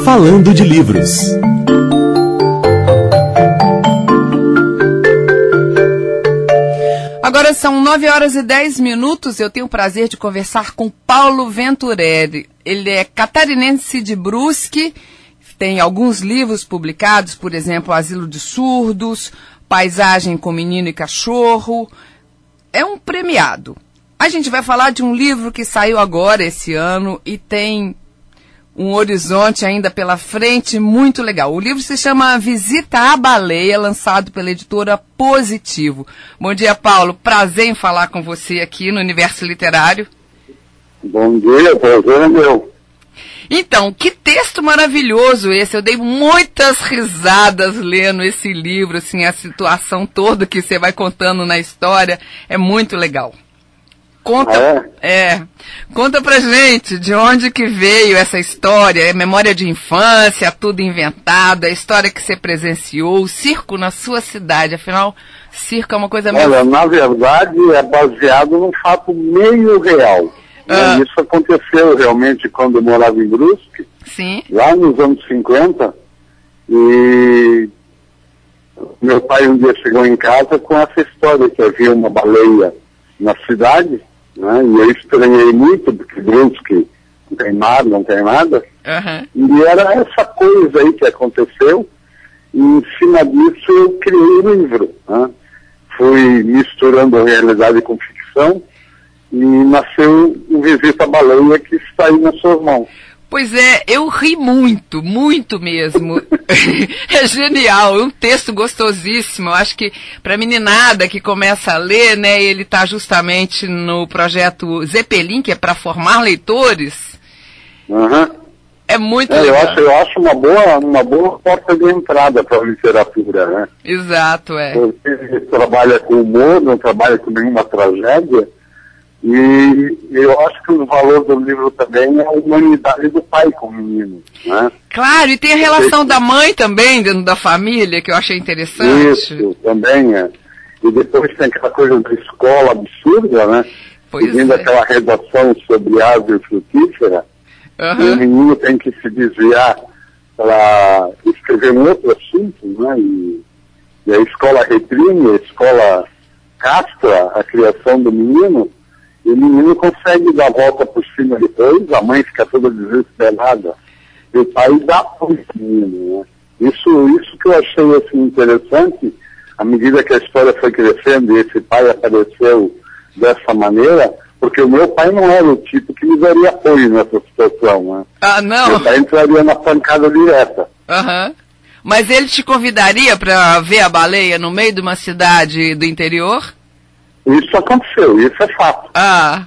Falando de Livros. Agora são 9h10. Eu tenho o prazer de conversar com Paulo Venturelli. Ele é catarinense de Brusque, tem alguns livros publicados, por exemplo, Asilo de Surdos, Paisagem com Menino e Cachorro. É um premiado. A gente vai falar de um livro que saiu agora esse ano e tem um horizonte ainda pela frente muito legal. O livro se chama Visita à Baleia, lançado pela editora Positivo. Bom dia, Paulo. Prazer em falar com você aqui no Universo Literário. Bom dia, prazer é meu. Então, que texto maravilhoso esse. Eu dei muitas risadas lendo esse livro, assim, a situação toda que você vai contando na história é muito legal. Conta pra gente de onde que veio essa história, é memória de infância, tudo inventado, a história que você presenciou, o circo na sua cidade, afinal, circo é uma coisa meio... Olha, na verdade é baseado num fato meio real. Isso aconteceu realmente quando eu morava em Brusque, Sim. Lá nos anos 50, e meu pai um dia chegou em casa com essa história que havia uma baleia na cidade, né? E eu estranhei muito, porque Brusque não tem mar, não tem nada. Uhum. E era essa coisa aí que aconteceu, e em cima disso eu criei um livro, né? Fui misturando realidade com ficção, e nasceu o Visita à Baleia, que está aí nas suas mãos. Pois é, eu ri muito, muito mesmo. É genial, é um texto gostosíssimo. Eu acho que para a meninada que começa a ler, né, ele está justamente no projeto Zeppelin, que é para formar leitores. Uhum. É muito legal. Eu acho uma boa porta de entrada para a literatura, né? Exato, é. Porque trabalha com humor, não trabalha com nenhuma tragédia. E eu acho que o valor do livro também é a humanidade do pai com o menino, né? Claro, e tem a relação da mãe também, dentro da família, que eu achei interessante. Isso, também é. E depois tem aquela coisa da escola absurda, né? Seguindo aquela redação sobre árvore frutífera, e o menino tem que se desviar para escrever um outro assunto, né? E a escola reprime, a escola castra a criação do menino, e o menino consegue dar a volta por cima depois, a mãe fica toda desesperada, e o pai dá apoio pro menino, né? Isso que eu achei assim, interessante, à medida que a história foi crescendo e esse pai apareceu dessa maneira, porque o meu pai não era o tipo que me daria apoio nessa situação, né? Ah, não? Meu pai entraria na pancada direta. Aham. Mas ele te convidaria para ver a baleia no meio de uma cidade do interior? Isso aconteceu, isso é fato. Ah.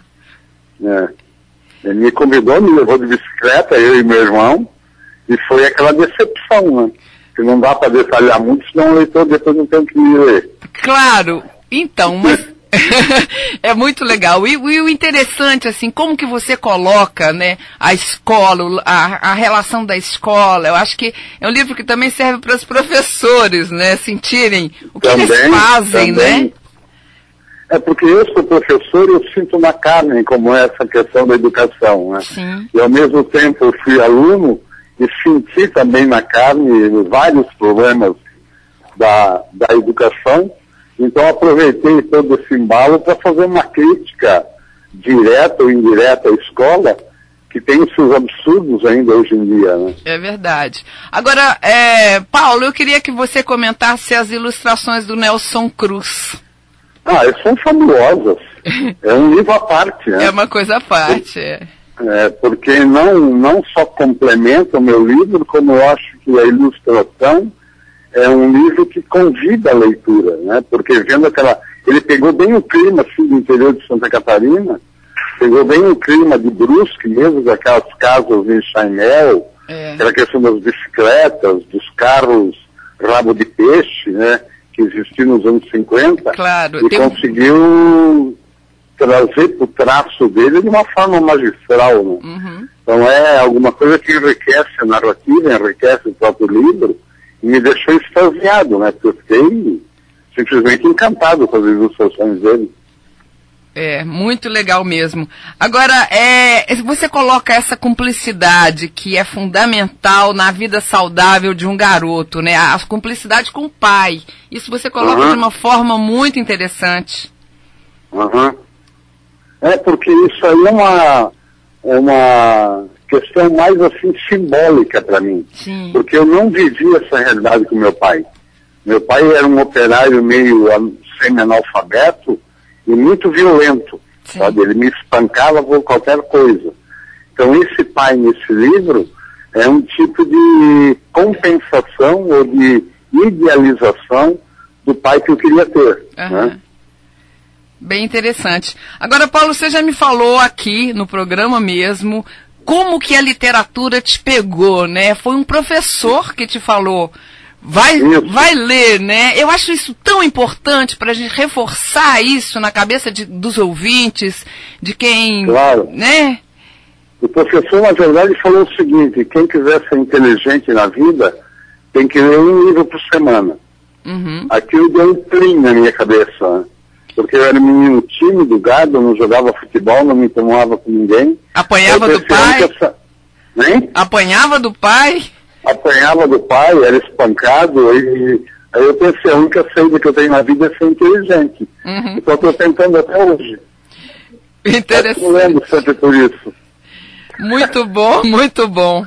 Ele me convidou, me levou de bicicleta, eu e meu irmão, e foi aquela decepção, né? Que não dá para detalhar muito, senão o leitor depois não tem que ler. Claro, então, mas é muito legal. E o interessante, assim, como que você coloca, né, a escola, a relação da escola. Eu acho que é um livro que também serve para os professores, né, sentirem o que eles fazem, né? É porque eu sou professor e eu sinto na carne como é essa questão da educação, né? Sim. E ao mesmo tempo eu fui aluno e senti também na carne vários problemas da educação. Então aproveitei todo esse embalo para fazer uma crítica direta ou indireta à escola, que tem os seus absurdos ainda hoje em dia, né? É verdade. Agora, Paulo, eu queria que você comentasse as ilustrações do Nelson Cruz. São fabulosas. É um livro à parte, né? É uma coisa à parte, porque não só complementa o meu livro, como eu acho que a ilustração é um livro que convida a leitura, né? Porque vendo ele pegou bem o clima, assim, do interior de Santa Catarina, pegou bem o clima de Brusque mesmo, daquelas casas em Chaimel, aquela questão das bicicletas, dos carros rabo de peixe, né? Que existia nos anos 50, claro, e conseguiu trazer para o traço dele de uma forma magistral, né? Uhum. Então é alguma coisa que enriquece a narrativa, enriquece o próprio livro, e me deixou extasiado, né? Porque eu fiquei simplesmente encantado com as ilustrações dele. É, muito legal mesmo. Agora, você coloca essa cumplicidade que é fundamental na vida saudável de um garoto, né? A cumplicidade com o pai. Isso você coloca de uma forma muito interessante. É, porque isso aí é uma questão mais assim simbólica para mim. Sim. Porque eu não vivi essa realidade com meu pai. Meu pai era um operário meio semi-analfabeto e muito violento, sabe? Ele me espancava por qualquer coisa. Então esse pai nesse livro é um tipo de compensação ou de idealização do pai que eu queria ter, né? Bem interessante. Agora, Paulo, você já me falou aqui no programa mesmo como que a literatura te pegou, né? Foi um professor que te falou, vai ler, né? Eu acho isso tão importante para a gente reforçar isso na cabeça dos ouvintes, de quem, né? O professor, na verdade, falou o seguinte: quem quiser ser inteligente na vida tem que ler um livro por semana. Aquilo deu um plim na minha cabeça, né? Porque eu era um menino tímido, gado, não jogava futebol, não me tomava com ninguém. Apanhava do pai? Apanhava do pai? Apanhava do pai, era espancado, e aí eu pensei, a única saída que eu tenho na vida é ser inteligente. Então estou tentando até hoje. Interessante. Eu lembro sempre por isso. Muito bom, muito bom.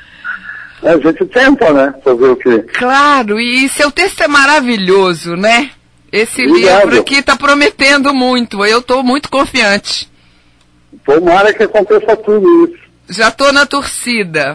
A gente tenta, né? Fazer o quê? Claro, e seu texto é maravilhoso, né? Esse livro aqui está prometendo muito, eu estou muito confiante. Tomara que aconteça tudo isso. Já estou na torcida.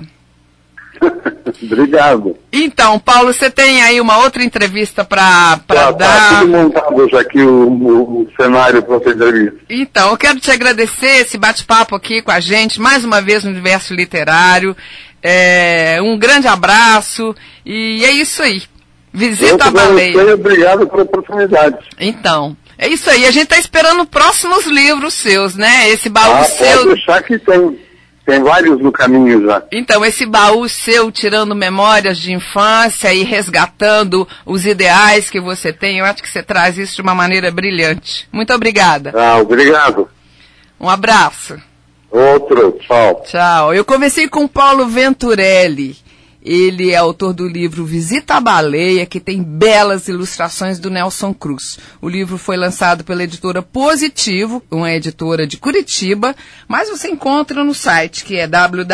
Obrigado. Então, Paulo, você tem aí uma outra entrevista para dar? Tá tudo montado já aqui o cenário para essa entrevista. Então, eu quero te agradecer esse bate-papo aqui com a gente, mais uma vez no Universo Literário. Um grande abraço e é isso aí. Visita a Baleia. Obrigado pela oportunidade. Então, é isso aí. A gente está esperando próximos livros seus, né? Esse baú seu. Pode deixar que tem vários no caminho já. Então, esse baú seu, tirando memórias de infância e resgatando os ideais que você tem, eu acho que você traz isso de uma maneira brilhante. Muito obrigada. Obrigado. Um abraço. Outro, tchau. Tchau. Eu conversei com Paulo Venturelli. Ele é autor do livro Visita a Baleia, que tem belas ilustrações do Nelson Cruz. O livro foi lançado pela editora Positivo, uma editora de Curitiba, mas você encontra no site, que é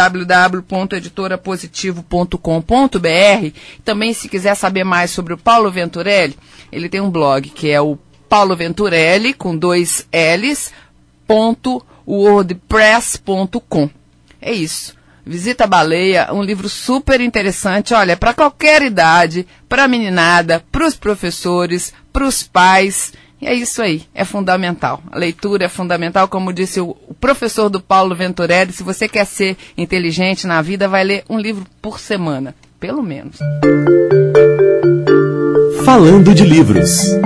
www.editorapositivo.com.br. Também, se quiser saber mais sobre o Paulo Venturelli, ele tem um blog, que é o Paulo Venturelli, com 2 L's, .wordpress.com. É isso. Visita a Baleia, um livro super interessante, olha, para qualquer idade, para a meninada, para os professores, para os pais, e é isso aí, é fundamental. A leitura é fundamental, como disse o professor do Paulo Venturelli, se você quer ser inteligente na vida, vai ler um livro por semana, pelo menos. Falando de livros.